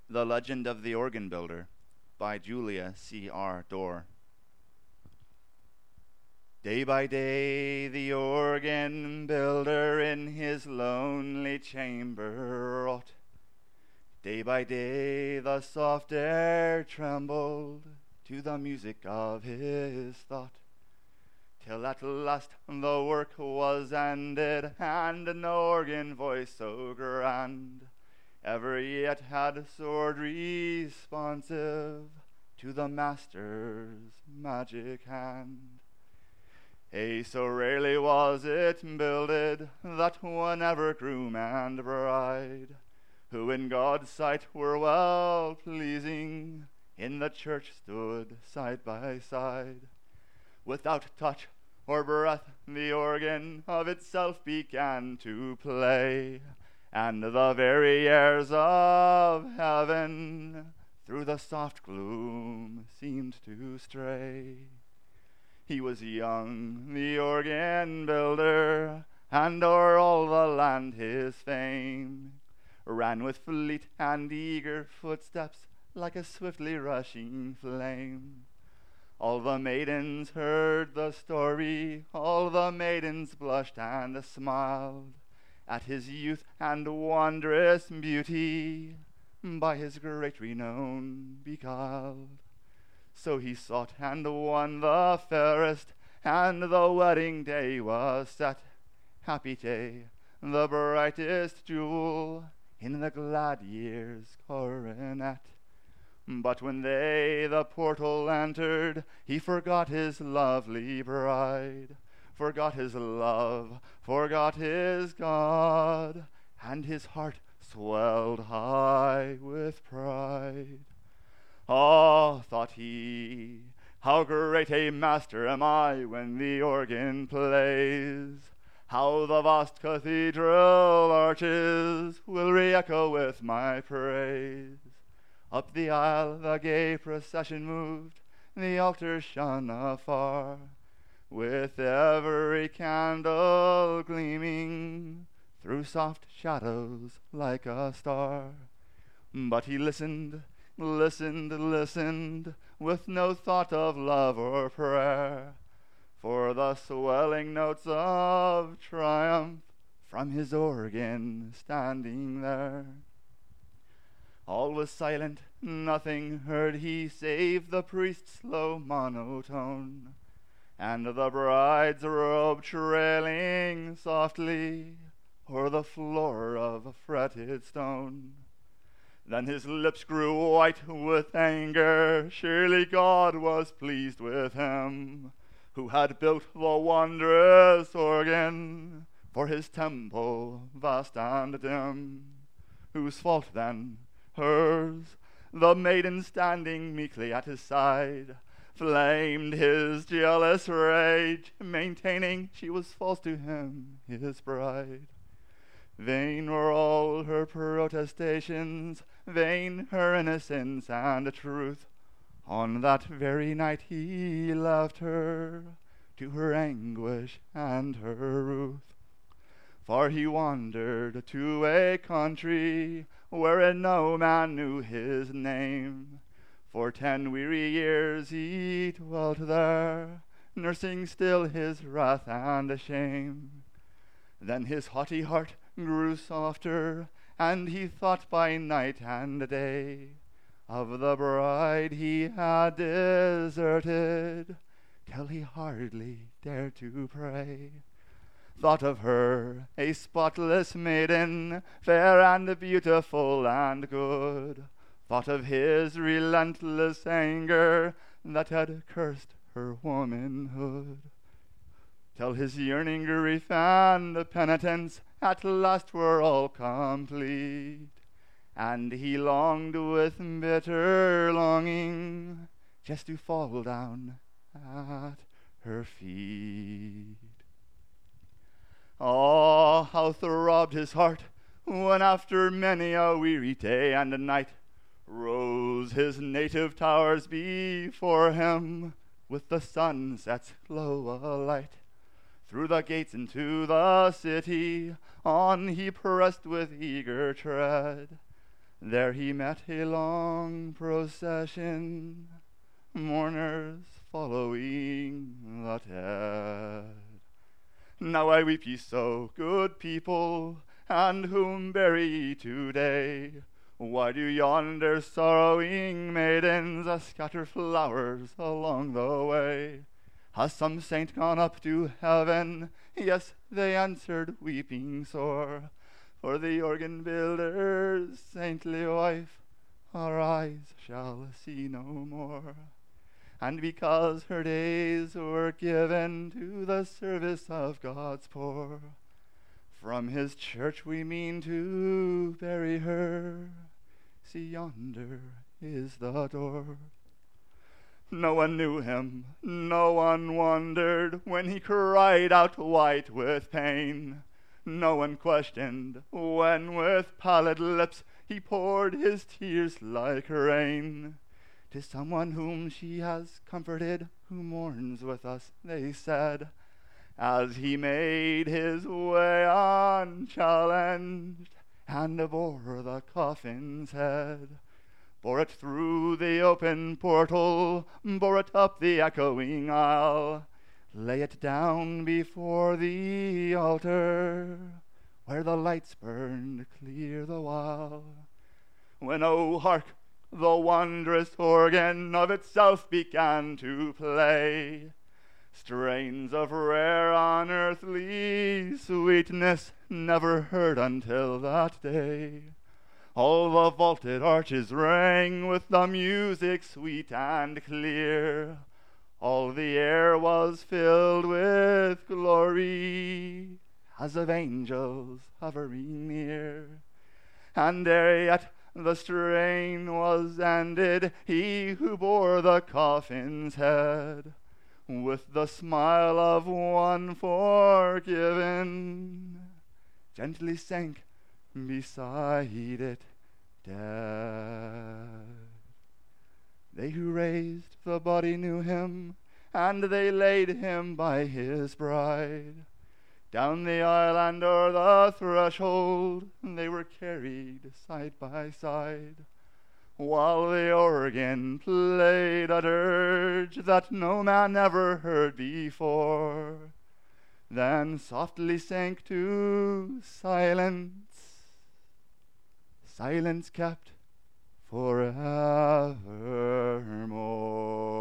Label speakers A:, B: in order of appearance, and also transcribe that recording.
A: The Legend of the Organ Builder by Julia C.R. Dorr. Day by day the organ builder in his lonely chamber wrought. Day by day the soft air trembled to the music of his thought, till at last the work was ended, and no organ voice so grand ever yet had soared responsive to the master's magic hand. So rarely was it builded that whenever groom and bride, who in God's sight were well pleasing, in the church stood side by side. Without touch or breath the organ of itself began to play, and the very airs of heaven through the soft gloom seemed to stray. He was young, the organ builder, and o'er all the land his fame ran with fleet and eager footsteps like a swiftly rushing flame. All the maidens heard the story, all the maidens blushed and smiled at his youth and wondrous beauty, by his great renown beguiled. So he sought and won the fairest, and the wedding day was set. Happy day, the brightest jewel in the glad year's coronet. But when they the portal entered, he forgot his lovely bride, forgot his love, forgot his God, and his heart swelled high with pride. Ah, thought he, how great a master am I when the organ plays, how the vast cathedral arches will re-echo with my praise. Up the aisle the gay procession moved, the altar shone afar, with every candle gleaming through soft shadows like a star. But he listened, with no thought of love or prayer, for the swelling notes of triumph from his organ standing there. All was silent, nothing heard he save the priest's low monotone, and the bride's robe trailing softly o'er the floor of fretted stone. Then his lips grew white with anger, surely God was pleased with him, who had built the wondrous organ for his temple vast and dim. Whose fault then? Hers. The maiden standing meekly at his side flamed his jealous rage, maintaining she was false to him, his bride. Vain were all her protestations, vain her innocence and truth. On that very night he left her to her anguish and her ruth. For he wandered to a country wherein no man knew his name. For 10 weary years he dwelt there, nursing still his wrath and shame. Then his haughty heart grew softer, and he thought by night and day of the bride he had deserted, till he hardly dared to pray. Thought of her, a spotless maiden, fair and beautiful and good. Thought of his relentless anger that had cursed her womanhood, till his yearning grief and penitence at last were all complete, and he longed with bitter longing just to fall down at her feet. Ah, how throbbed his heart when after many a weary day and night rose his native towers before him with the sunset's glow alight. Through the gates into the city on he pressed with eager tread. There he met a long procession, mourners following the dead. Now I weep ye so, good people, and whom bury ye today? Why do yonder sorrowing maidens scatter flowers along the way? Has some saint gone up to heaven? Yes, they answered, weeping sore, for the organ builder's saintly wife our eyes shall see no more. And because her days were given to the service of God's poor, from his church we mean to bury her. See, yonder is the door. No one knew him, no one wondered when he cried out white with pain. No one questioned when with pallid lips he poured his tears like rain. 'Tis someone whom she has comforted, who mourns with us, they said, as he made his way unchallenged and bore the coffin's head. Bore it through the open portal, bore it up the echoing aisle, lay it down before the altar, where the lights burned clear the while. When, oh, hark, the wondrous organ of itself began to play strains of rare unearthly sweetness never heard until that day. All the vaulted arches rang with the music sweet and clear. All the air was filled with glory, as of angels hovering near. And ere yet the strain was ended, he who bore the coffin's head, with the smile of one forgiven, gently sank beside it dead. They who raised the body knew him, and they laid him by his bride. Down the aisle and o'er the threshold they were carried side by side, while the organ played a dirge that no man ever heard before, then softly sank to silence, silence kept forevermore.